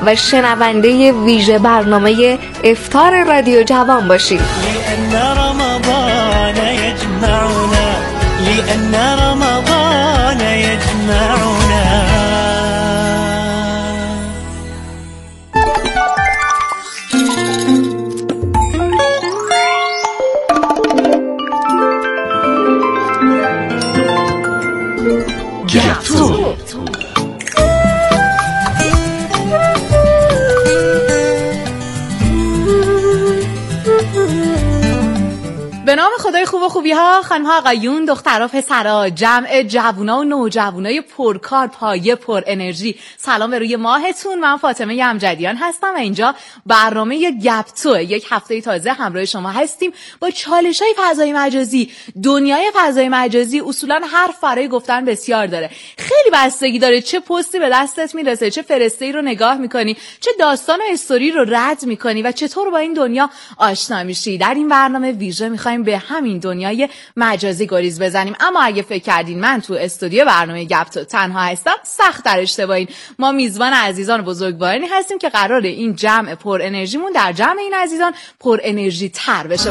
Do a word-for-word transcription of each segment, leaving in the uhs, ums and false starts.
و شنونده ویژه برنامه افطار رادیو جوان باشید. لأن رمضان يجمعنا لأن رمضان يجمعنا. گپتو. به نام خدای خوب و خوبی ها، خانم ها، آقایون، دخترها، پسرها، جمع جوونا و نوجوانای پرکار، پایه، پر انرژی، سلام به روی ماهتون. من فاطمه امجدیان هستم و اینجا برنامه گپتو، یک هفته تازه همراه شما هستیم با چالش‌های فضای مجازی. دنیای فضای مجازی اصولا حرف برای گفتن بسیار داره، خیلی بستگی داره چه پستی به دستت میرسه، چه فرسته‌ای رو نگاه میکنی، چه داستان و استوری رو رد میکنی و چطور با این دنیا آشنا میشی. در این برنامه ویژه میخوایم به همین دنیای مجازی گریز بزنیم. اما اگه فکر کردین من تو استودیو برنامه گپتو تنها هستم، سخت در اشتباهین. ما میزبان عزیزان بزرگوارانی هستیم که قراره این جمع پر انرژیمون در جمع این عزیزان پر انرژی تر بشه.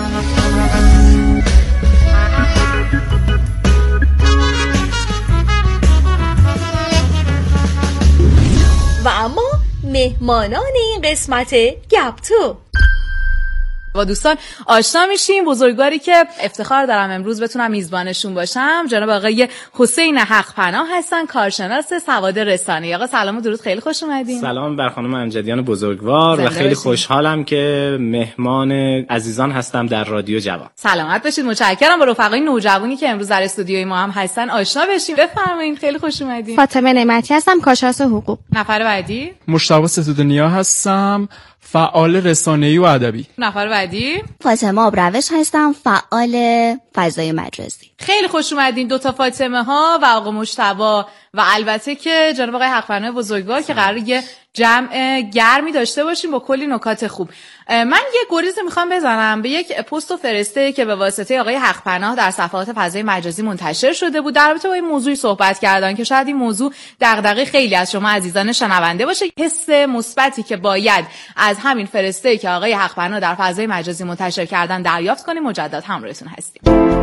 و اما مهمانان این قسمت گپتو با دوستان آشنا میشیم. بزرگواری که افتخار دارم امروز بتونم میزبانشون باشم جناب آقای حسین حقپناه هستن، کارشناس سواد رسانه‌ای. آقا سلام و درود، خیلی خوش اومدین. سلام بر خانم امجدیان بزرگوار و خیلی خوشحالم که مهمان عزیزان هستم در رادیو جوان. سلامت باشید. متشکرم. با رفقای نوجوانی که امروز در استودیوی ما هم هستن آشنا بشیم. بفرمایید. خیلی خوش اومدین. فاطمه نعمتی هستم، کارشناس حقوق. نفر بعدی مشتاق ستودنیا هستم، فعال رسانه‌ای و ادبی. نفر بعدی فاطمه آبروش هستم، فعال فضای مجازی. خیلی خوش اومدین دو تا فاطمه ها و آقا مجتبی و البته که جناب آقای حقپناه بزرگوار که قراره یه جمع گرمی داشته باشیم با کلی نکات خوب. من یه گریز میخوام بزنم به یک پست و فرسته که به واسطه آقای حقپناه در صفحات فضای مجازی منتشر شده بود. در رابطه با این موضوعی صحبت کردن که شاید این موضوع دغدغه خیلی از شما عزیزان شنونده باشه. حس مثبتی که باید از همین فرسته که آقای حقپناه در فضای مجازی منتشر کردن دریافت کنیم. مجدد همراهتون هستیم.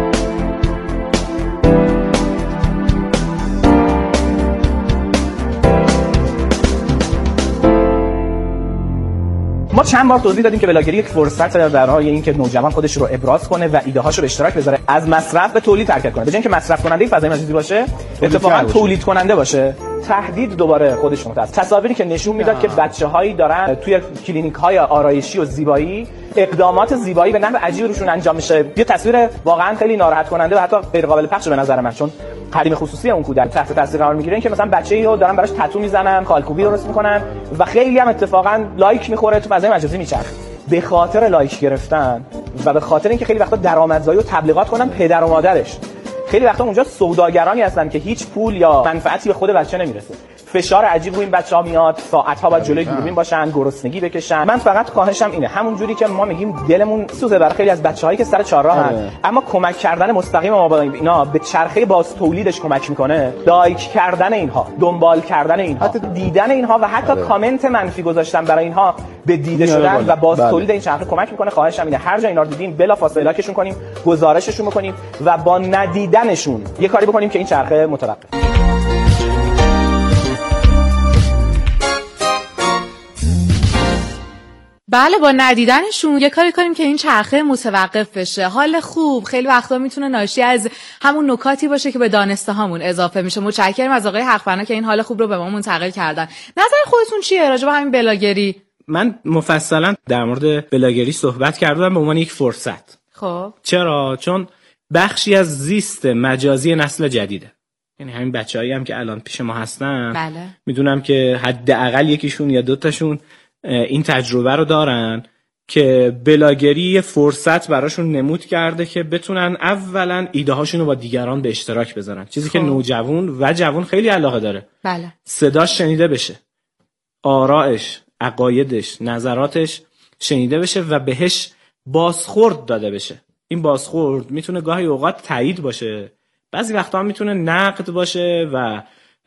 ما چند بار توضیح دادیم که بلاگری یک فرصت برای اینکه نوجوان خودش رو ابراز کنه و ایده هاشو به اشتراک بذاره، از مصرف به تولید حرکت کنه. به جای اینکه مصرف کننده فضای مجازی باشه، اتفاقا تولید کننده باشه. تهدید دوباره خودش متأسف. تصاویری که نشون میداد که بچه‌هایی دارن توی کلینیک‌های آرایشی و زیبایی اقدامات زیبایی به نحو عجیبی روشون انجام میشه. یه تصویر واقعا خیلی ناراحت کننده و حتی غیر قابل پخش به نظر من، چون حریم خصوصی اون کودک تحت تاثیر قرار میگیره. این که مثلا بچه‌ای رو دارن براش تتو میزنن، کالکوبی درست میکنن و خیلی هم اتفاقا لایک میخوره، تو فضای مجازی میچرخه. به خاطر لایک گرفتن و به خاطر اینکه خیلی وقتا درآمدزایی و تبلیغات کنن پدر و مادرش، خیلی وقتا اونجا سوداگرانی هستن که هیچ پول یا منفعتی به خود بچه نمیرسه. فشار عجیب روی این بچه‌ها میاد، ساعت‌ها باید جلوی دوربین باشن، گرسنگی بکشن. من فقط خواهشم اینه، همون جوری که ما میگیم دلمون سوزه برای خیلی از بچه‌هایی که سر چهارراهن، اما کمک کردن مستقیم ما با اینا به چرخه باز تولیدش کمک میکنه. لایک کردن اینها، دنبال کردن اینها، حتی دیدن اینها و حتی کامنت منفی گذاشتن برای اینها به دیده شدن و باز تولید این چرخه کمک میکنه. خواهشم اینه هر جا اینا رو دیدیم بلافاصله لایکشون کنیم، گزارششون بکنیم و با ندیدنشون یه کاری بکنیم که این چرخه متوقف. بله، با ندیدنشون یه کاری کنیم که این چرخه متوقف بشه. حال خوب خیلی وقتا میتونه ناشی از همون نکاتی باشه که به دانسته هامون اضافه میشه. متشکرم از آقای حقپناه که این حال خوب رو به ما منتقل کردن. نظر خودتون چیه راجع به همین بلاگری؟ من مفصلا در مورد بلاگری صحبت کردم به عنوان یک فرصت. خب چرا؟ چون بخشی از زیست مجازی نسل جدیده. یعنی همین بچه‌هایی هم که الان پیش ما هستن، بله. میدونم که حداقل یکیشون یا دوتاشون این تجربه رو دارن که بلاگری فرصت براشون نمود کرده که بتونن اولا ایده هاشون رو با دیگران به اشتراک بذارن، چیزی خب. که نوجوان و جوان خیلی علاقه داره. بله. صداش شنیده بشه، آرائش، عقایدش، نظراتش شنیده بشه و بهش بازخورد داده بشه. این بازخورد میتونه گاهی اوقات تایید باشه، بعضی وقتا هم میتونه نقد باشه و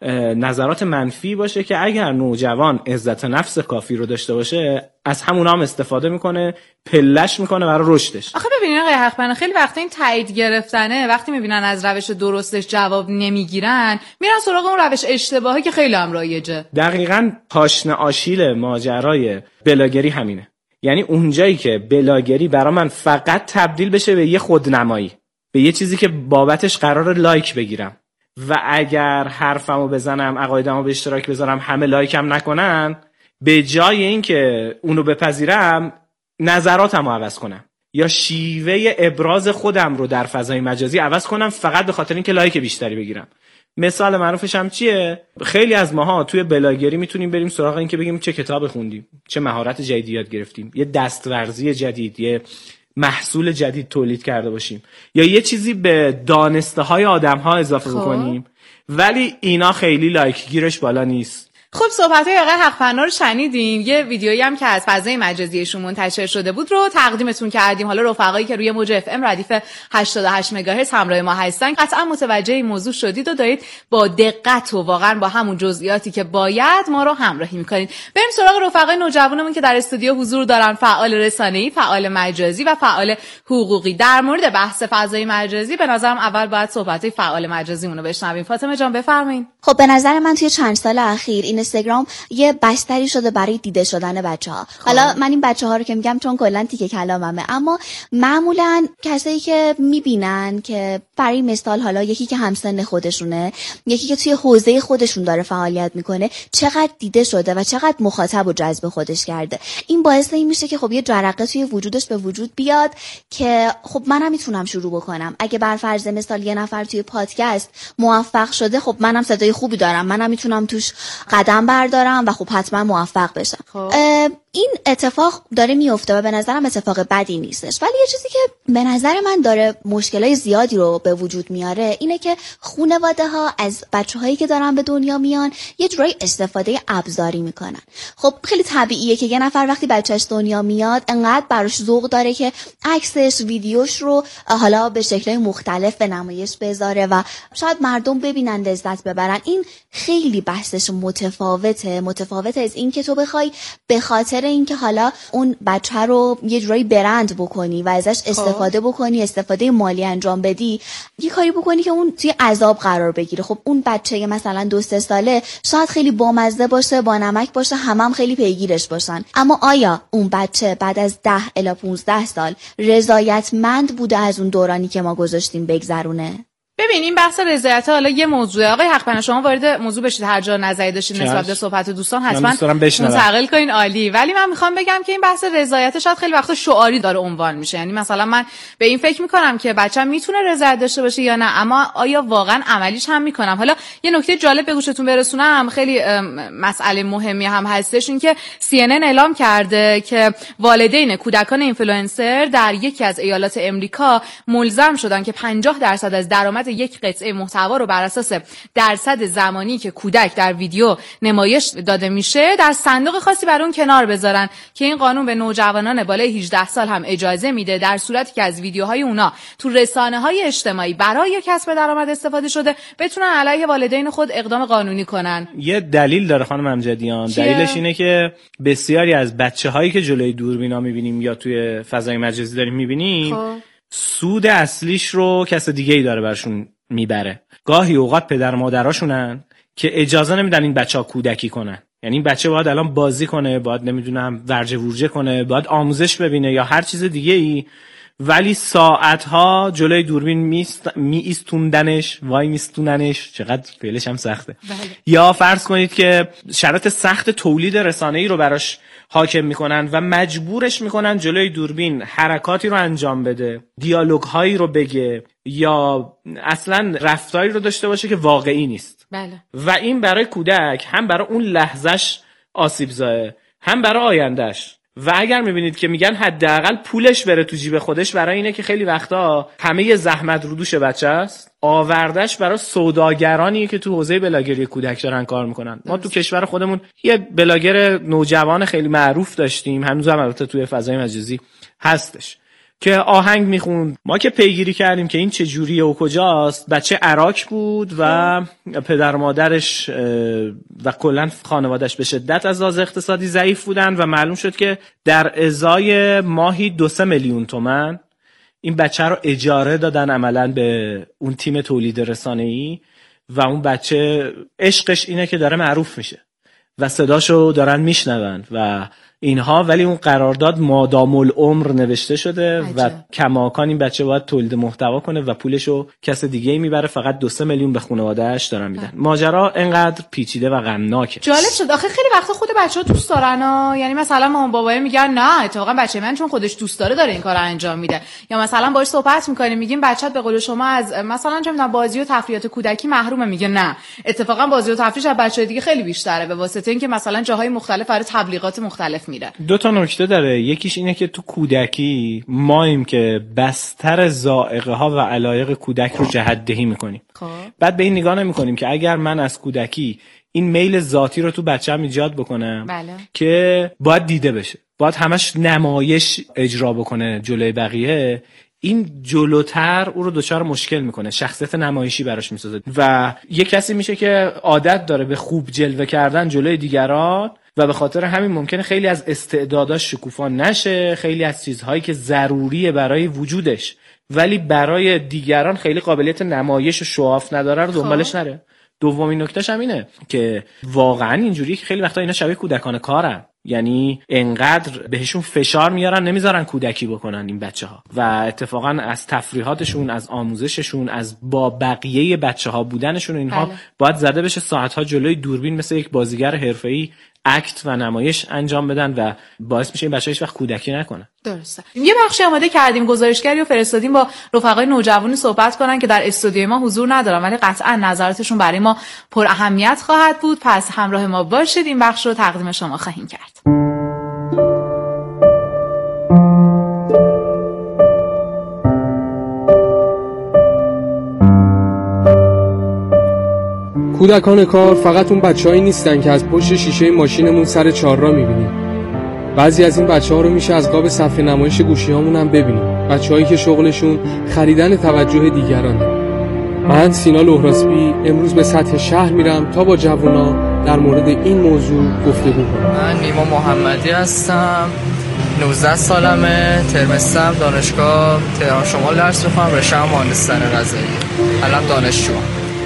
نظرات منفی باشه که اگر نوجوان عزت نفس کافی رو داشته باشه از همون هم استفاده میکنه، پلش میکنه برای رشدش. آخه ببینین آقای حقبنا خیلی وقتا این تایید گرفتنه وقتی میبینن از روش درستش جواب نمیگیرن میرن سراغ اون روش اشتباهی که خیلی هم رایجه. دقیقاً پاشنه آشیل ماجرای بلاگری همینه. یعنی اونجایی که بلاگری برای من فقط تبدیل بشه به یه خودنمایی، به یه چیزی که بابتش قرار لایک بگیرم و اگر حرفمو بزنم، عقایدمو به اشتراک بذارم، همه لایکم نکنن، به جای این که اونو بپذیرم نظراتمو عوض کنم یا شیوه ابراز خودم رو در فضای مجازی عوض کنم فقط به خاطر اینکه لایک بیشتری بگیرم. مثال معروفش هم چیه؟ خیلی از ماها توی بلاگری میتونیم بریم سراغ این که بگیم چه کتاب خوندیم، چه مهارت جدیدی یاد گرفتیم، یه دستورزی جدید، یه محصول جدید تولید کرده باشیم یا یه چیزی به دانسته های آدم ها اضافه خب. بکنیم، ولی اینا خیلی لایک گیرش بالا نیست. خب صحبت‌های آقای حق‌پنا رو شنیدین. یه ویدیویی هم که از فضای مجازیشون منتشر شده بود رو تقدیمتون کردیم. حالا رفقایی که روی موج اف ام ردیف هشتاد و هشت مگاهرتز همراه ما هستن قطعا متوجه این موضوع شدید و دارید با دقت و واقعا با همون جزئیاتی که باید ما رو همراهی می‌کنید. بریم سراغ رفقای نوجوانمون که در استودیو حضور دارن، فعال رسانه‌ای، فعال مجازی و فعال حقوقی. در مورد بحث فضای مجازی به نظرم اول باید صحبت‌های فعال مجازیمون رو بشنویم. فاطمه جان بفرمایید. خب به نظر من توی چند سال اخیر این اینستاگرام یه بستری شده برای دیده شدن بچه‌ها. حالا من این بچه‌ها رو که میگم چون کلا تیکه کلاممه، اما معمولاً کسایی که میبینن که برای مثال حالا یکی که همسن خودشونه، یکی که توی حوزه خودشون داره فعالیت میکنه، چقدر دیده شده و چقدر مخاطب و جذب خودش کرده، این باعث این میشه که خب یه جرقه توی وجودش به وجود بیاد که خب منم میتونم شروع بکنم. اگه بر فرض مثال یه نفر توی پادکست موفق شده، خب منم صدای خوبی دارم، منم میتونم توش قدم بردارم و خب حتما موفق بشم. خب. این اتفاق داره میفته و به نظرم اتفاق بدی نیستش، ولی یه چیزی که به نظر من داره مشکلای زیادی رو به وجود میاره اینه که خانواده ها از بچه‌هایی که دارن به دنیا میان یه جورایی استفاده ابزاری میکنن. خب خیلی طبیعیه که یه نفر وقتی بچه‌ش دنیا میاد انقدر براش ذوق داره که عکسش، ویدیوش رو حالا به شکل‌های مختلف به نمایش بذاره و شاید مردم ببینن، لذت ببرن. این خیلی بحثش متفاوته، متفاوت از این که تو بخوای به خاطر اینکه حالا اون بچه رو یه جورایی برند بکنی و ازش استفاده بکنی، استفاده مالی انجام بدی، یه کاری بکنی که اون توی عذاب قرار بگیره. خب اون بچه مثلا دو سه ساله شاید خیلی بامزه باشه، با نمک باشه، همم هم خیلی پیگیرش باشن، اما آیا اون بچه بعد از ده الی پانزده سال رضایتمند بوده از اون دورانی که ما گذاشتیم بگذرونه؟ ببینیم بحث رضایت حالا یه موضوعه. آقای حق‌پنا شما وارد موضوع بشید، هر جا نظری داشتین نسبت به صحبت دوستان حتما منتقل کنین، عالی. ولی من میخوام بگم که این بحث رضایت شاید خیلی وقتا شعاری داره عنوان میشه. یعنی مثلا من به این فکر میکنم که بچه‌م میتونه رضایت داشته باشه یا نه، اما آیا واقعا عملیش هم میکنم؟ حالا یه نکته جالب به گوشتون برسونم، خیلی مسئله مهمی هم هستش، این که سی ان ان اعلام کرده که والدین کودکان اینفلوئنسر در یکی از ایالات امریکا ملزم شدن که پنجاه درصد از درآمد یک قطعه محتوا رو بر اساس درصد زمانی که کودک در ویدیو نمایش داده میشه در صندوق خاصی بر اون کنار بذارن که این قانون به نوجوانان بالای هجده سال هم اجازه میده در صورتی که از ویدیوهای اونا تو رسانه‌های اجتماعی برای کسب درآمد استفاده شده بتونن علیه والدین خود اقدام قانونی کنن. یه دلیل داره خانم امجدیان، دلیلش اینه که بسیاری از بچه‌هایی که جلوی دوربینا می‌بینیم یا توی فضای مجازی داریم می‌بینیم خب. سود اصلیش رو کس دیگه‌ای داره برشون میبره. گاهی اوقات پدر مادراشونن که اجازه نمیدن این بچه‌ها کودکی کنن. یعنی این بچه باید الان بازی کنه، باید نمیدونم ورجه ورجه کنه، باید آموزش ببینه یا هر چیز دیگه ای، ولی ساعتها جلوی دوربین میست می ایستوندنش، وای میستوننش، چقدر فعلش هم سخته. بله. یا فرض کنید که شرط سخت تولید رسانه‌ای رو براش حاکم میکنن و مجبورش میکنن جلوی دوربین حرکاتی رو انجام بده، دیالوگ هایی رو بگه یا اصلا رفتاری رو داشته باشه که واقعی نیست. بله. و این برای کودک هم برای اون لحظهش آسیب زایه، هم برای آیندهش. و اگر میبینید که میگن حداقل پولش بره تو جیب خودش، برای اینه که خیلی وقتا همه زحمت رو دوش بچه است، آوردش برای سوداگرانی که تو حوزه بلاگری کودک دارن کار میکنن. ما تو کشور خودمون یه بلاگر نوجوان خیلی معروف داشتیم، هنوز هم البته توی فضای مجازی هستش، که آهنگ میخوند. ما که پیگیری کردیم که این چه جوریه و کجاست، بچه عراق بود و پدر مادرش و کلا خانواده‌اش به شدت از لحاظ اقتصادی ضعیف بودن و معلوم شد که در ازای ماهی دو سه میلیون تومان این بچه رو اجاره دادن عملاً به اون تیم تولید رسانه‌ای و اون بچه عشقش اینه که داره معروف میشه و صداشو دارن میشنون و اینها، ولی اون قرارداد مادام العمر نوشته شده عجب. و کماکان این بچه باید تولید محتوا کنه و پولشو کس دیگه ای میبره، فقط دو سه میلیون به خانواده‌اش دارن میدن. ماجرا اینقدر پیچیده و غمناکه. جالب شد آخه خیلی وقتا خود بچه‌ها دوست دارن ها، یعنی مثلا مامان بابا میگن نه اتفاقا بچه من چون خودش دوست داره داره این کارو انجام میده، یا مثلا باهاش صحبت میکنیم میگیم بچه‌ت به قول شما از مثلا چه میدونم بازی و تفریحات کودکی محرومه، میگه نه اتفاقا بازی و تفریح از بچه‌های دیگه خیلی بیشتره به واسطه اینکه مثلا جاهای مختلف برای تبلیغات مختلف میره. دو تا نکته داره، یکیش اینه که تو کودکی مایم که بستر ذائقه ها و علایق کودک رو جهت‌دهی میکنیم. خب بعد به این نگاه نمیکنیم که اگر من از کودکی این میل ذاتی رو تو بچه‌م ایجاد بکنم بله. که باید دیده بشه، باید همش نمایش اجرا بکنه جلوی بقیه، این جلوتر او رو دچار مشکل میکنه، شخصیت نمایشی براش میسازه و یک کسی میشه که عادت داره به خوب جلوه کردن جلوی دیگران و به خاطر همین ممکنه خیلی از استعداداش شکوفا نشه، خیلی از چیزهایی که ضروریه برای وجودش ولی برای دیگران خیلی قابلیت نمایش و شواف نداره رو دنبالش نره. دومین نکتهش هم اینه که واقعا اینجوری که خیلی وقتا اینا شبیه کودکان کارن، یعنی انقدر بهشون فشار میارن نمیذارن کودکی بکنن این بچه ها و اتفاقا از تفریحاتشون، از آموزششون، از با بقیه بچه ها بودنشون اینها بله. باید زده بشه ساعتها جلوی دوربین مثل یک بازیگر حرفه‌ای اکت و نمایش انجام بدن و باعث میشه این بچه‌ها هیچ وقت کودکی نکنن. درسته. یه بخشی آماده کردیم گزارشگری رو فرستادیم با رفقای نوجوانی صحبت کنن که در استودیوی ما حضور ندارن ولی قطعا نظراتشون برای ما پر اهمیت خواهد بود، پس همراه ما باشید، این بخش رو تقدیم شما خواهیم کرد. کودکان کار فقط اون بچه‌هایی نیستن که از پشت شیشه ماشینمون سر چهارراه می‌بینیم. بعضی از این بچه‌ها رو میشه از قاب صفحه نمایش گوشی‌هامون هم ببینیم. بچه‌هایی که شغلشون خریدن توجه دیگرانه. من سینا لهراسبی امروز به سطح شهر میرم تا با جوونا در مورد این موضوع گفتگو کنم. من نیما محمدی هستم. نوزده سالمه، ترم سه دانشگاه تهران شمال درس می‌خونم، رشته مهندسی غذایی. الان دانشجوام.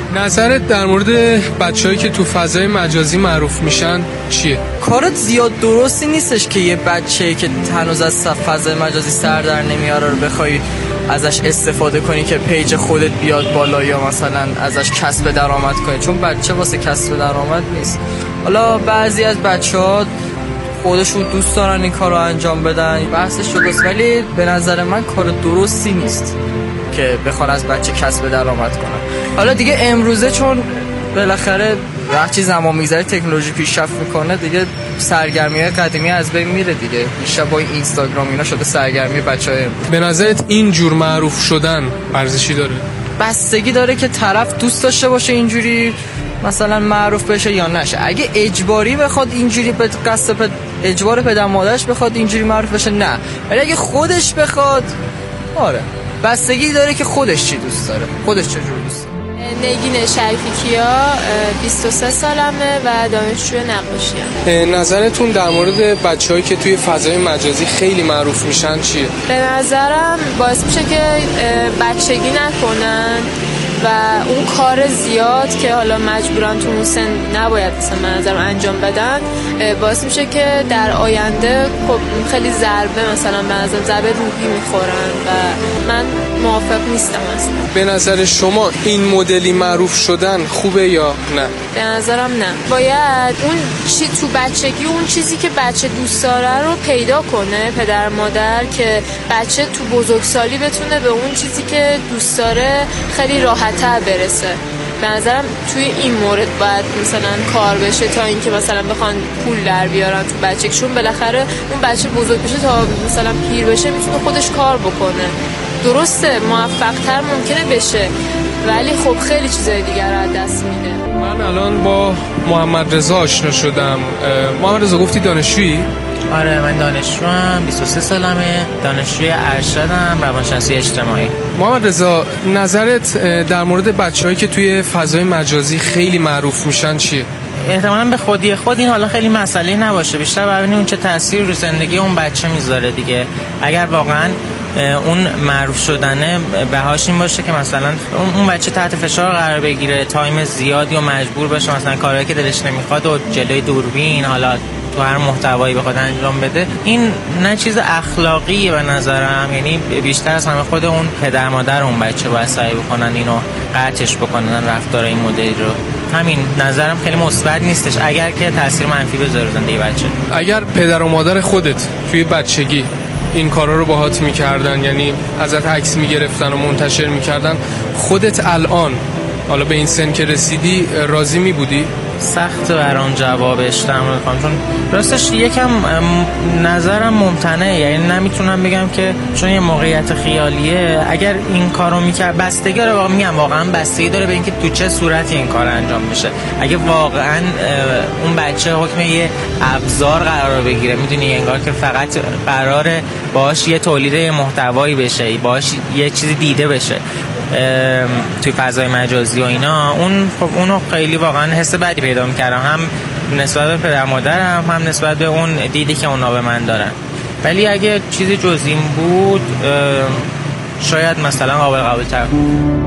نظرت در مورد بچه‌هایی که تو فضای مجازی معروف میشن چیه؟ کارت زیاد درستی نیستش که یه بچه‌ای که هنوز از فضای مجازی سر در نمیاره رو بخوای ازش استفاده کنی که پیج خودت بیاد بالا یا مثلا ازش کسب درآمد کنی، چون بچه واسه کسب درآمد نیست. حالا بعضی از بچه‌ها خودشون دوست دارن این کارو انجام بدن، بحثش درست، ولی به نظر من کار درستی نیست که بخوان از بچه کسب درآمد کنن. حالا دیگه امروزه چون بالاخره هرچی زمان میگذره تکنولوژی پیشرفت میکنه دیگه سرگرمی‌های قدیمی از بین میره دیگه، بیشتر با اینستاگرام اینا شده سرگرمی بچه‌ها. به نظرت این جور معروف شدن ارزشی داره؟ بستگی داره که طرف دوست داشته باشه اینجوری مثلا معروف بشه یا نشه. اگه اجباری بخواد اینجوری به قصد اجبار پدر مادرش بخواد اینجوری معروف بشه نه، ولی اگه خودش بخواد آره، بستگی داره که خودش چی دوست داره، خودش چه جور دوست داره. نگین شریفی کیا، بیست و سه سالمه و دانشجو نقاشی ام. نظرتون در مورد بچه‌هایی که توی فضای مجازی خیلی معروف میشن چیه؟ به نظرم باعث میشه که بچگی نکنن و اون کار زیاد که حالا مجبورن تو اون سن نباید مثلا من نظرم انجام بدن، باعث میشه که در آینده خب خیلی ضربه مثلا به نظرم ضربه روحی میخورن و من موافق نیستم اصلا. به نظر شما این مدلی معروف شدن خوبه یا نه؟ به نظرم نه. باید اون چی تو بچگی اون چیزی که بچه دوست داره رو پیدا کنه پدر مادر که بچه تو بزرگسالی بتونه به اون چیزی که دوست داره خیلی راحت‌تر برسه. به نظرم توی این مورد باید مثلا کار بشه تا اینکه مثلا بخوان پول در بیارن تو بچگیشون. بالاخره اون بچه بزرگ بشه تا مثلا پیر بشه میتونه خودش کار بکنه. درسته موفق تر ممکنه بشه ولی خب خیلی چیزای دیگر رو از دست میده. من الان با محمد رضا آشنا شدم. محمد رضا گفتی دانشجویی؟ آره من دانشجوام، بیست و سه سالمه، دانشجوی ارشدم، روانشناسی اجتماعی. محمد رضا نظرت در مورد بچه‌هایی که توی فضای مجازی خیلی معروف میشن چیه؟ احتمالاً به خودی خود این حالا خیلی مسئله نباشه، بیشتر ببینیم اون چه تأثیری رو زندگی اون بچه میذاره دیگه. اگر واقعاً اون معروف شدنه بهاش این باشه که مثلا اون بچه تحت فشار قرار بگیره، تایم زیادی و مجبور باشه مثلا کارهایی که دلش نمیخواد و جلوی دوربین حالا تو هر محتوایی بخواد انجام بده، این نه چیز اخلاقیه به نظرم. یعنی بیشتر از همه خود اون پدر مادر اون بچه باید سعی بکنن اینو قطعش بکنن رفتار این مدلی رو. همین نظرم خیلی مثبت نیستش اگر که تاثیر منفی بذاره زندگی بچه. اگر پدر و مادر خودت توی بچگی این کارا رو باهات میکردن، یعنی ازت عکس میگرفتن و منتشر میکردن، خودت الان حالا به این سن که رسیدی راضی میبودی؟ سخت برام جوابش تمام کنم، چون راستش یکم نظرم ممتنعه. یعنی نمیتونم بگم که چون یه موقعیت خیالیه اگر این کارو میکرد، بستگی داره. واقعا میگم واقعا بستگی داره به اینکه تو چه صورتی این کار انجام میشه. اگه واقعا اون بچه حکم یه ابزار قرار بگیره، میدونی انگار که فقط قراره باهاش یه تولید محتوایی بشه، باهاش یه چیزی دیده بشه توی فضای مجازی و اینا، اون خب اونو خیلی واقعا حس بدی پیدا می‌کردم، هم نسبت به پدر مادرم هم نسبت به اون دیدی که اونا به من دارن. ولی اگه چیزی جز این بود شاید مثلا قابل قبول‌تر بود.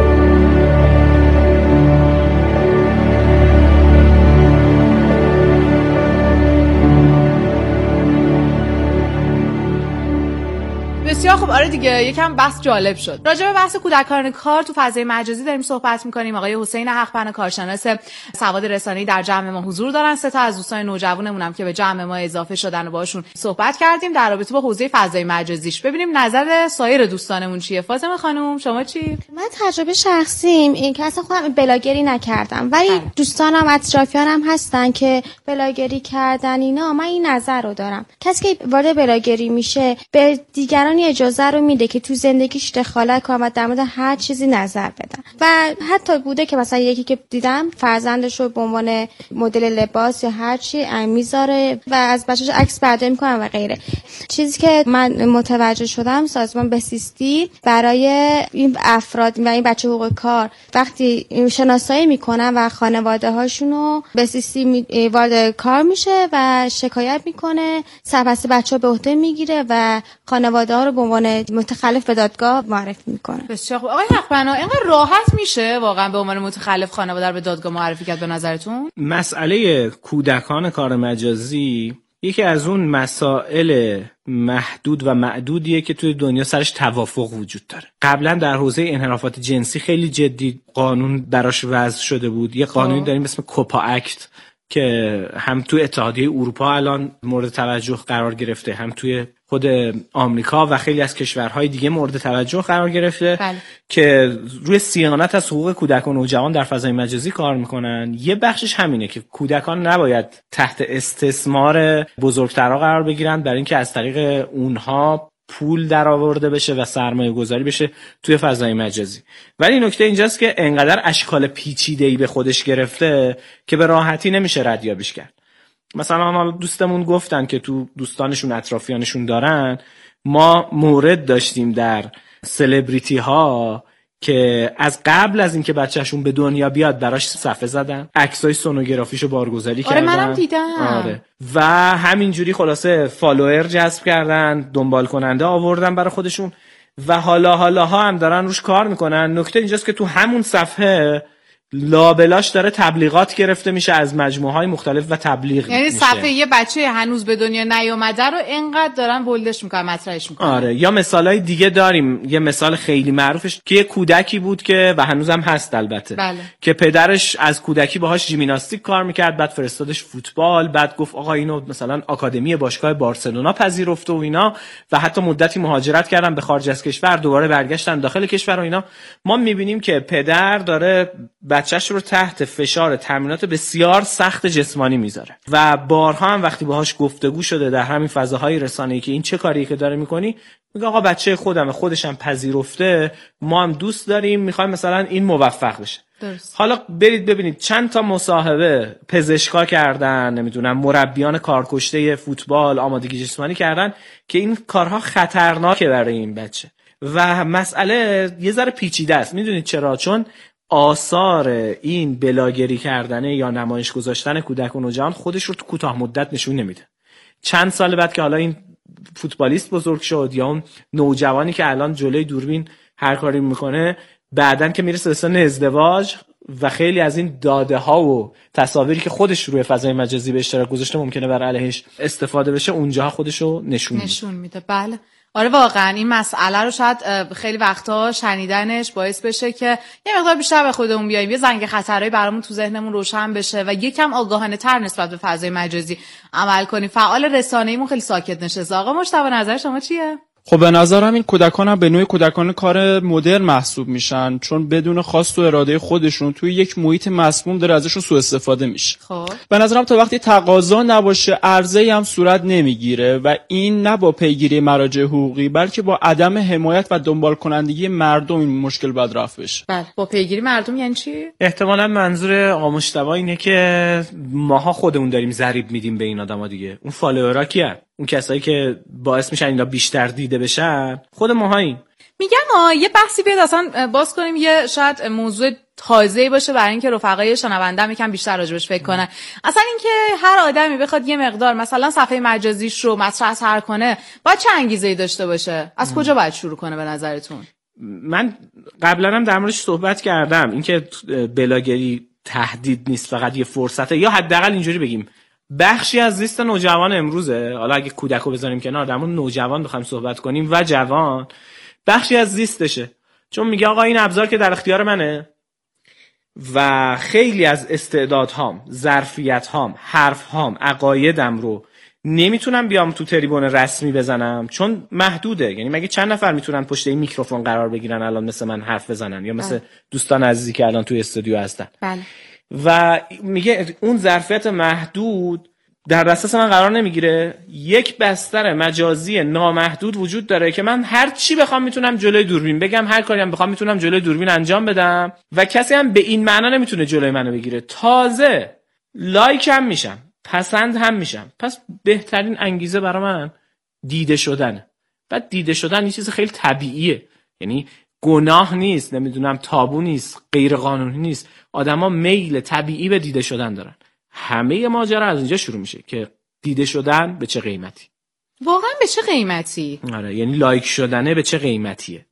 بسیار خب. آره دیگه یکم بحث جالب شد. راجع به بحث کودکان کار تو فضای مجازی داریم صحبت می‌کنیم. آقای حسین حقپنا کارشناس سواد رسانه‌ای در جمع ما حضور دارن. سه تا از دوستان نوجوانمون هم که به جمع ما اضافه شدن و باشون صحبت کردیم در رابطه با حوزه فضای مجازیش. ببینیم نظر سایر دوستانمون چیه. فاطمه خانم شما چی؟ من تجربه شخصیم این که اصلا خودم بلاگری نکردم، ولی هر. دوستانم اطرافیانم هستن که بلاگری کردن اینا. من این نظر رو دارم کسی که وارد بلاگری میشه به دیگران اجازه رو میده که تو زندگیش دخالت کنن و در مورد هر چیزی نظر بدن. و حتی بوده که مثلا یکی که دیدم فرزندش رو به عنوان مدل لباس یا هر چی میذاره و از بچه‌ش عکس برداری میکنن و غیره. چیزی که من متوجه شدم سازمان بهزیستی برای این افراد و این بچه حقوق کار وقتی شناسایی میکنن و خانواده هاشون رو بهزیستی وارد کار میشه و شکایت میکنه، سرپرست بچه‌ها به عهده میگیره و خانواده ها رو به عنوان متخلف به دادگاه معرفی میکنه. بسیار خوب. آقای حقپنا اینقدر راحت میشه واقعا به عنوان متخلف خانواده رو به دادگاه معرفی کرد به نظرتون؟ مسئله کودکان کار مجازی یکی از اون مسائل محدود و معدودیه که توی دنیا سرش توافق وجود داره. قبلا در حوزه انحرافات جنسی خیلی جدی قانون براش وضع شده بود. یه قانونی داریم اسم کوپا اکت که هم توی اتحادیه اروپا الان مورد توجه قرار گرفته، هم توی خود آمریکا و خیلی از کشورهای دیگه مورد توجه قرار گرفته. بله. که روی صیانت از حقوق کودکان و نوجوان در فضای مجازی کار میکنن. یه بخشش همینه که کودکان نباید تحت استثمار بزرگترها قرار بگیرن برای اینکه از طریق اونها پول در آورده بشه و سرمایه گذاری بشه توی فضای مجازی. ولی نکته اینجاست که انقدر اشکال پیچیده‌ای به خودش گرفته که به راحتی نمیشه ردیابیش کرد. مثلا حالا دوستمون گفتن که تو دوستانشون اطرافیانشون دارن، ما مورد داشتیم در سلبریتی ها که از قبل از اینکه بچه‌شون به دنیا بیاد براش صفحه زدن، عکسای سونوگرافیشو بارگذاری آره کردن. آره منم دیدم. آره. و همینجوری خلاصه فالوور جذب کردن، دنبال کننده آوردن برای خودشون و حالا حالا ها هم دارن روش کار میکنن. نکته اینجاست که تو همون صفحه لابلاش داره تبلیغات گرفته میشه از مجموعه‌های مختلف و تبلیغ یعنی میشه. صفحه یه بچه هنوز به دنیا نیومده رو اینقدر دارن بولدش میکنن، مطرحش میکنن. آره. یا مثالای دیگه داریم. یه مثال خیلی معروفش که یه کودکی بود که و هنوزم هست البته. بله. که پدرش از کودکی باهاش ژیمناستیک کار میکرد، بعد فرستادش فوتبال، بعد گفت آقا اینو مثلا آکادمی باشگاه بارسلونا پذیرفته و اینا و حتی مدتی مهاجرت کردن به خارج از کشور، دوباره برگشتن داخل کشور و اینا. ما میبینیم که پدر داره بچهش رو تحت فشار تمرینات بسیار سخت جسمانی میذاره و بارها هم وقتی باهاش گفتگو شده در همین فضاهای رسانه‌ای که این چه کاریه که داره میکنی، میگه آقا بچه خودمه، خودش هم پذیرفته، ما هم دوست داریم، میخوایم مثلا این موفق بشه. درست. حالا برید ببینید چند تا مصاحبه پزشکا کردن، نمیدونم مربیان کارکشته فوتبال آمادگی جسمانی کردن که این کارها خطرناکه برای این بچه و مسئله یه ذره پیچیده است. میدونید چرا؟ چون آثار این بلاگری کردنه یا نمایش گذاشتن کودک و نوجوان خودش رو تو کوتاه مدت نشون نمیده. چند سال بعد که حالا این فوتبالیست بزرگ شد یا اون نوجوانی که الان جلوی دوربین هر کاری میکنه، بعدن که میرسه به سن ازدواج و خیلی از این داده ها و تصاویری که خودش روی فضای مجازی به اشتراک گذاشته ممکنه بر علیهش استفاده بشه، اونجاها خودش رو نشون میده. نشون میده. بله. آره واقعا این مسئله رو شاید خیلی وقتا شنیدنش باعث بشه که یه مقدار بیشتر به خودمون بیاییم، یه زنگ خطرایی برامون تو ذهنمون روشن بشه و یکم آگاهانه تر نسبت به فضای مجازی عمل کنیم. فعال رسانه‌ایمون خیلی ساکت نشسته. آقا مجتبی نظر شما چیه؟ خب به نظرم این کودکان هم به نوعی کودکان کار مدرن محسوب میشن، چون بدون خواست و اراده خودشون توی یک محیط مسموم داره ازشون سوء استفاده میشه. خب به نظرم تا وقتی تقاضا نباشه عرضه‌ای هم صورت نمیگیره و این نه با پیگیری مراجع حقوقی بلکه با عدم حمایت و دنبال کنندگی مردم این مشکل باید رفع بشه. بله. با پیگیری مردم یعنی چی؟ احتمالاً منظور آقا مجتبی اینه که ماها خودمون داریم ضریب میدیم به این آدما دیگه. اون فالوورا کیه؟ اون کسایی که باعث میشن اینا بیشتر دیده بشن خود ماهاییم. میگم آ یه بحثی بیاد اصلا باز کنیم، یه شاید موضوع تازه‌ای باشه برای اینکه رفقای شنونده‌ام یکم بیشتر راجبش فکر کنن. اصلا اینکه هر آدمی بخواد یه مقدار مثلا صفحه مجازیش رو مطرح تر کنه، باید چه انگیزه‌ای داشته باشه؟ از ام. کجا باید شروع کنه به نظرتون؟ من قبلا هم در موردش صحبت کردم، اینکه بلاگری تهدید نیست، فقط یه فرصته، یا حداقل اینجوری بگیم بخشی از زیست نوجوان امروزه. حالا اگه کودکو بذاریم کنار، در مورد نوجوان بخوایم صحبت کنیم و جوان، بخشی از زیستشه. چون میگه آقا این ابزار که در اختیار منه و خیلی از استعدادهام، ظرفیت‌هام، حرف‌هام، عقایدم رو نمیتونم بیام تو تریبون رسمی بزنم چون محدوده. یعنی مگه چند نفر میتونن پشت این میکروفون قرار بگیرن الان مثل من حرف بزنن، یا مثل دوستان عزیزی که الان توی استودیو هستن؟ بله. و میگه اون ظرفیت محدود در دسترس من قرار نمیگیره. یک بستر مجازی نامحدود وجود داره که من هر چی بخوام میتونم جلوی دوربین بگم، هر کاری هم بخوام میتونم جلوی دوربین انجام بدم و کسی هم به این معنا نمیتونه جلوی منو بگیره. تازه لایک هم میشم، پسند هم میشم. پس بهترین انگیزه برای من دیده شدنه. بعد دیده شدن یه چیز خیلی طبیعیه، یعنی گناه نیست، نمیدونم تابو نیست، غیر قانونی نیست. آدما میل طبیعی به دیده شدن دارن. همه ماجرا از اینجا شروع میشه که دیده شدن به چه قیمتی. واقعا به چه قیمتی؟ آره، یعنی لایک شدنه به چه قیمتیه.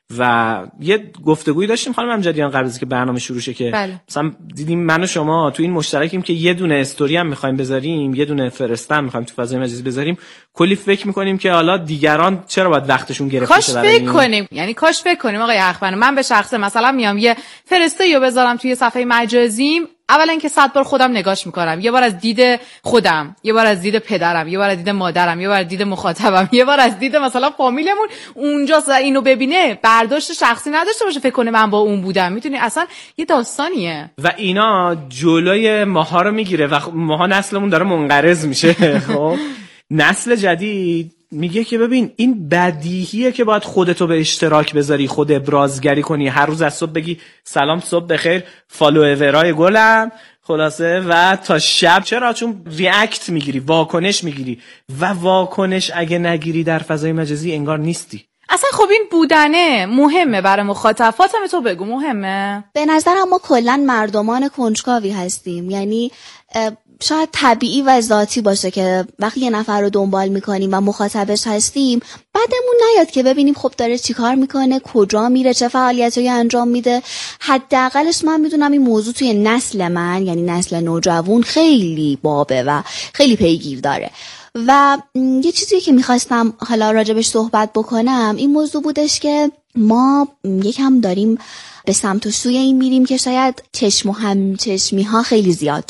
و یه گفتگویی داشتیم خانم امجدیان قبل از که برنامه شروع شه که بله. مثلا دیدیم من و شما تو این مشترکیم که یه دونه استوری هم می‌خوایم بذاریم، یه دونه فرستم می‌خوایم تو فضای مجازی بذاریم، کلی فکر می‌کنیم که حالا دیگران چرا باید وقتشون گرفته شه. کاش فکر کنیم، یعنی کاش فکر کنیم آقای اخوان. من به شخصه مثلا میام یه فرسته‌ایو بذارم توی صفحه مجازیم، اولا اینکه صد بار خودم نگاش میکنم، یه بار از دید خودم، یه بار از دید پدرم، یه بار از دید مادرم، یه بار از دید مخاطبم، یه بار از دید مثلا فامیلمون اونجاست و اینو ببینه برداشت شخصی نداشته باشه فکر کنه من با اون بودم. میدونی اصلا یه داستانیه و اینا جلوی ماها رو میگیره و ماها نسلمون داره منقرض میشه. خب نسل جدید میگه که ببین این بدیهیه که باید خودتو به اشتراک بذاری، خود ابرازگری کنی، هر روز از صبح بگی سلام صبح بخیر فالوورای گلم، خلاصه و تا شب. چرا؟ چون ریاکت میگیری، واکنش میگیری و واکنش اگه نگیری در فضای مجازی انگار نیستی. اصلا خب این بودنه مهمه برای مخاطب. فاطمه تو بگو مهمه؟ به نظرم ما کلن مردمان کنجکاوی هستیم، یعنی شاید طبیعی و ذاتی باشه که وقتی یه نفر رو دنبال میکنیم و مخاطبش هستیم بعدمون نیاد که ببینیم خب داره چی کار میکنه، کجا میره، چه فعالیتایی انجام میده. حداقلش من میدونم این موضوع توی نسل من، یعنی نسل نوجوان، خیلی بابه و خیلی پیگیر داره. و یه چیزی که میخواستم حالا راجبش صحبت بکنم این موضوع بودش که ما یکم داریم به سمت و سوی این میریم که شاید چشم و همچشمی ها خیلی زیاد شده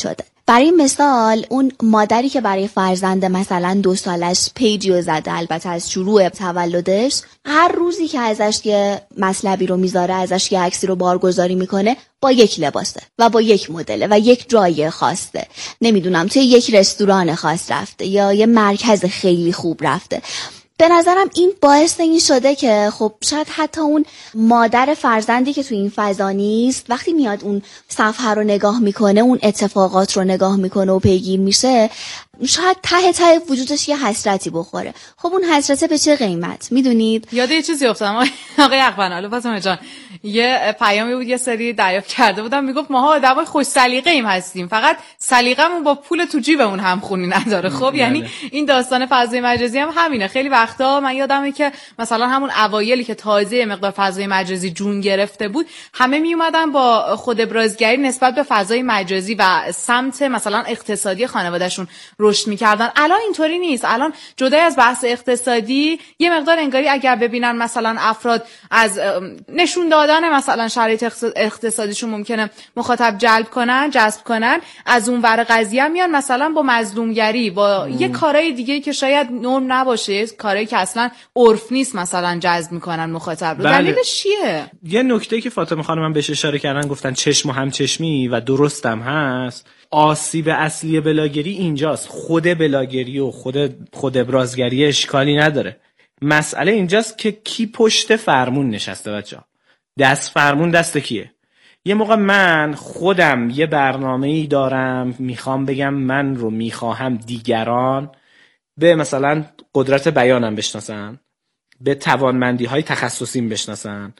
برای مثال اون مادری که برای فرزند مثلا دو سالش پیجیو زده، البته از شروع تولدش، هر روزی که ازش یه مطلبی رو میذاره، ازش یه عکسی رو بارگذاری میکنه، با یک لباسه و با یک مدله و یک جای خاصه، نمیدونم توی یک رستوران خاص رفته یا یه مرکز خیلی خوب رفته. به نظرم این باعث این شده که خب شاید حتی اون مادر فرزندی که تو این فضا نیست وقتی میاد اون صفحه رو نگاه میکنه، اون اتفاقات رو نگاه میکنه و پیگیر میشه، شاید ته ته وجودش یه حسرتی بخوره. خب اون حسرته به چه قیمت؟ میدونید یاد یه چیزی افتادم آقای اقبن‌آلو، فاطمه جان یه پیامی بود یه سری دریافت کرده بودم، میگفت ماها آدمای خوش سلیقه ایم هستیم، فقط سلیقه‌مون با پول تو جیبمون همخونی نداره. خب یعنی این داستان فضای مجازی هم همینه. خیلی وقتا من یادمه که مثلا همون اوایلی که تازه مقدار فضای مجازی جون گرفته بود، همه می اومدن با خود ابرازگری نسبت به فضای مجازی و سمت مثلا اقتصادی خانوادهشون رشد میکردن. الان اینطوری نیست. الان جدای از بحث اقتصادی یه مقدار انگاری اگر ببینن مثلا افراد از نشون دادن مثلا شرایط اقتصادیشون ممکنه مخاطب جلب کنن، جذب کنن، از اون ور قضیه میان مثلا با مظلومگری، با ام. یه کارهای دیگه که شاید نرم نباشه، کارهایی که اصلا عرف نیست مثلا جذب میکنن مخاطب رو. دلیلش چیه؟ یه نکته که فاطمه خانم بهش اشاره کردن، گفتن چشم و همچشمی و درستم هست. آسیب اصلی بلاگری اینجاست. خود بلاگری و خود خود ابرازگری اشکالی نداره. مسئله اینجاست که کی پشت فرمون نشسته بچه‌ها. دست فرمون دست کیه؟ یه موقع من خودم یه برنامه‌ای دارم، میخوام بگم من رو میخواهم دیگران به مثلا قدرت بیانم بشناسن، به توانمندی‌های تخصصیم بشناسن،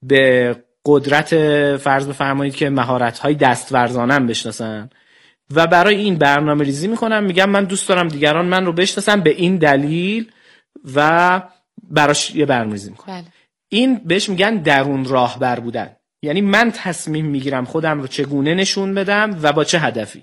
به قدرت فرض بفرمایید که مهارت‌های دستورزانم بشناسن و برای این برنامه ریزی میکنم، میگم من دوست دارم دیگران من رو بشناسن به این دلیل و براش یه برنامه ریزی میکنم. بله. این بهش میگن درون راهبر بودن. یعنی من تصمیم میگیرم خودم رو چگونه نشون بدم و با چه هدفی.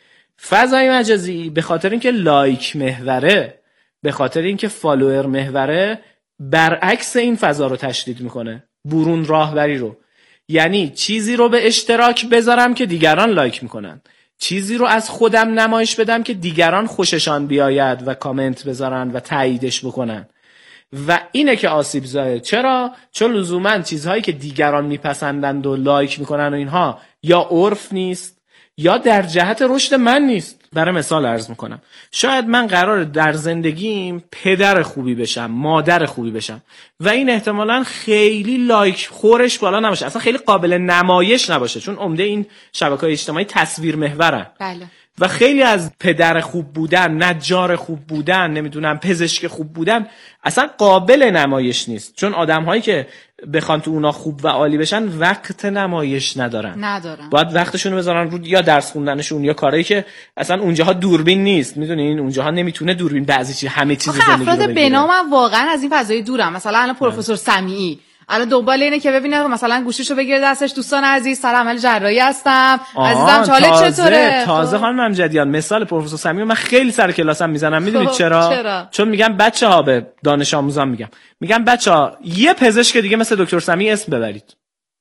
فضای مجازی به خاطر اینکه لایک محوره، به خاطر اینکه فالوور محوره، برعکس این فضا رو تشدید میکنه، برون راهبری رو. یعنی چیزی رو به اشتراک بذارم که دیگران لایک میکنن، چیزی رو از خودم نمایش بدم که دیگران خوششان بیاید و کامنت بذارن و تاییدش بکنن. و اینه که آسیب زاید. چرا؟ چون لزوما چیزهایی که دیگران میپسندند و لایک میکنن و اینها یا عرف نیست یا در جهت رشد من نیست. برای مثال عرض میکنم، شاید من قراره در زندگیم پدر خوبی بشم، مادر خوبی بشم و این احتمالاً خیلی لایک خورش بالا نباشه، اصلا خیلی قابل نمایش نباشه، چون عمده این شبکه‌های اجتماعی تصویر محورن. بله. و خیلی از پدر خوب بودن، نجار خوب بودن، نمیدونم پزشک خوب بودن اصلا قابل نمایش نیست، چون آدم‌هایی که بخوان تو اونا خوب و عالی بشن وقت نمایش ندارن. ندارن. باید وقتشون رو بذارن رو یا درس خوندنشون یا کارهایی که اصلا اونجاها دوربین نیست. میدونین اونجاها نمیتونه دوربین بعضی چیز همه چیز زندگی رو بگیره. افراد بنام واقعا از این فضای دورم. مثلا الان پروفسور سمیعی الان دنبال اینه که ببینه مثلا گوشیشو بگیره دستش. دوستان عزیز، سر عمل جراحی هستم، عزیزم چاله چطوره؟ تازه خانم امجدیان مثال پروفسور سمیعی من خیلی سر کلاسم میزنم. میدونید چرا؟ چرا؟ چون میگم بچه‌ها، به دانش آموزان میگم میگم بچه‌ها یه پزشک دیگه مثل دکتر سمیعی اسم ببرید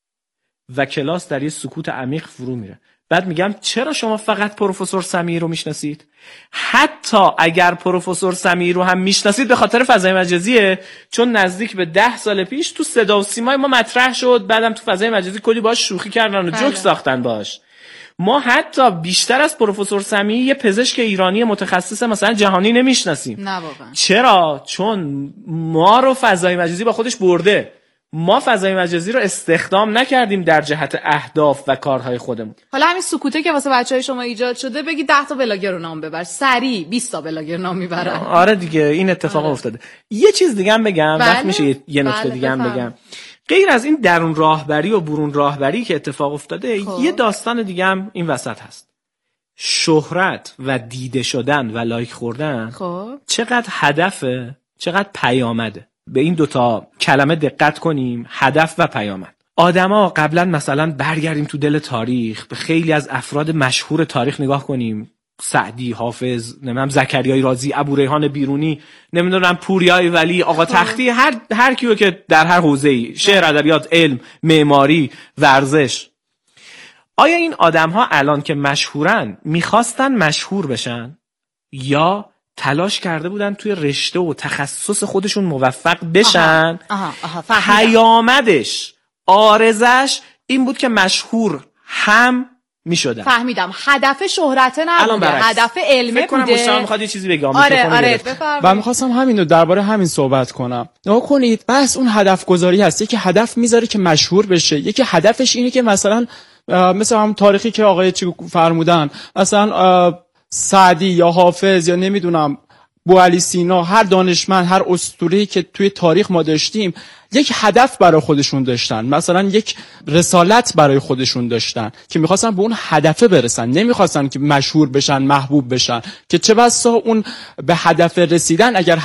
و کلاس در یه سکوت عمیق فرو میره. بعد میگم چرا شما فقط پروفسور سمیعی رو میشناسید؟ حتی اگر پروفسور سمیعی رو هم میشناسید به خاطر فضای مجازیه، چون نزدیک به ده سال پیش تو صدا و سیمای ما مطرح شد، بعدم تو فضای مجازی کلی باهاش شوخی کردن و جوک ساختن باش. ما حتی بیشتر از پروفسور سمیعی یه پزشک ایرانی متخصص مثلا جهانی نمیشناسیم. نه واقعا. چرا؟ چون ما رو فضای مجازی با خودش برده. ما فضای مجازی رو استخدام نکردیم در جهت اهداف و کارهای خودمون. حالا همین سکوته که واسه بچهای شما ایجاد شده، بگی ده تا بلاگر رو نام ببر، سریع بیست تا بلاگر نام میبرن. آره دیگه این اتفاق آره. افتاده. یه چیز دیگه هم بگم، بله؟ وقت میشه یه, یه نکته بله دیگه هم بگم. غیر از این درون راهبری و برون راهبری که اتفاق افتاده، خب. یه داستان دیگه هم این وسط هست. شهرت و دیده شدن و لایک خوردن خب. چقدر هدفه، چقدر پیامده. به این دوتا کلمه دقت کنیم، هدف و پیامد. آدما قبلا مثلا برگردیم تو دل تاریخ، به خیلی از افراد مشهور تاریخ نگاه کنیم، سعدی، حافظ، نمیدونم زکریای رازی، ابو ریحان بیرونی، نمیدونم پوریای ولی، آقا تختی، هر هر کیو که در هر حوزه‌ای، شعر، ادبیات، علم، معماری، ورزش، آیا این آدم‌ها الان که مشهورن میخواستن مشهور بشن یا تلاش کرده بودن توی رشته و تخصص خودشون موفق بشن؟ آها. آها. آها. پیامدش، آرزش این بود که مشهور هم میشدن. فهمیدم. هدف شهرت نبوده، هدف علمه بوده. فکر کنم مستقیم میخواد یه چیزی بگم. آره آره و میخواستم همین رو درباره همین صحبت کنم. نگاه کنید، بس اون هدف گذاری هست. یکی هدف میذاره که مشهور بشه، یکی هدفش اینه که مثلا مثل هم تاریخی که آقای چی فرمودن، مثلا سعدی یا حافظ یا نمیدونم بوعلی سینا، هر دانشمند، هر اسطوره‌ای که توی تاریخ ما داشتیم یک هدف برای خودشون داشتن، مثلا یک رسالت برای خودشون داشتن که میخواستن به اون هدفه برسن، نمیخواستن که مشهور بشن، محبوب بشن، که چه بسا اون به هدف رسیدن اگر